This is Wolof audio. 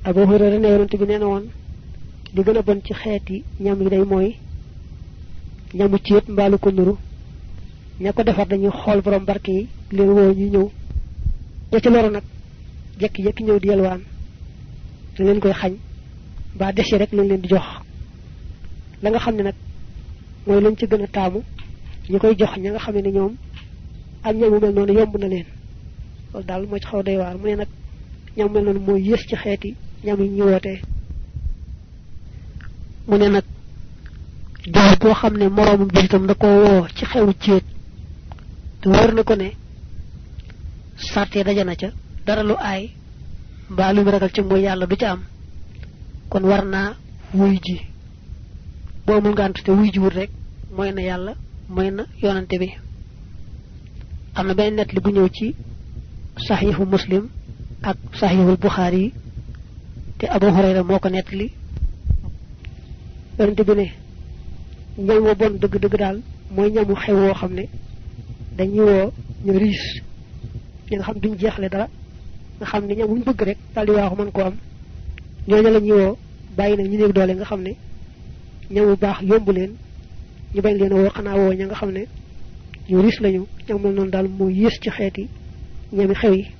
Abu Hurayra ne yonent bi neena woon li gën a bon ci xeeti ñam yi day mooy ñamu ciet mbaalu ko nuru ña ko defar dañuy xool borom barke yi leen woo ñu ñëw ña ci loru nag jekki-jekki ñëw di yelwaan te leen koy xañ ba desi rek lañ leen di jox la nga xam ne nag mooy lañ ci gën a taamu ñu koy jox ña nga xam ne ñoom ak ñamu mel noonu yomb na leen loolu daal moo ci xaw day waar mu ne nag ñam mel noonu mooy yées ci xeeti ñam yi ñu wootee mu ne nag jox boo xam ne moroomum jullitam da ko woo ci xewu ciet te wóor na ko ne sarte dajana ca dara lu aay mbaa lu ragal ci mooy yàlla du ca am kon war naa wuy ji boo amul ngànt te wuy ji wut rek mooy na yàlla mooy na yonante bi am na benn net li bu ñëw ci saxiixu muslim ak saxiixul buxaari te Abu Hurayra moo ko net li yonante bi ne ñam wo bon dëgg-dëgg daal mooy ñamu xew woo xam ne dañuy woo ñu riis ñi nga xam duñ jeexle dara nga xam ne ñam wuñ bëgg rek daal di waaxu mën ko am ñooñu la ñuy woo bàyyi nag ñu néeg doole nga xam ne ñamu baax yomb leen ñu bañ leen woo xanaa woo ña nga xam ne ñu riis lañu ñam noonu daal moo yées ci xeeti ñami xew yi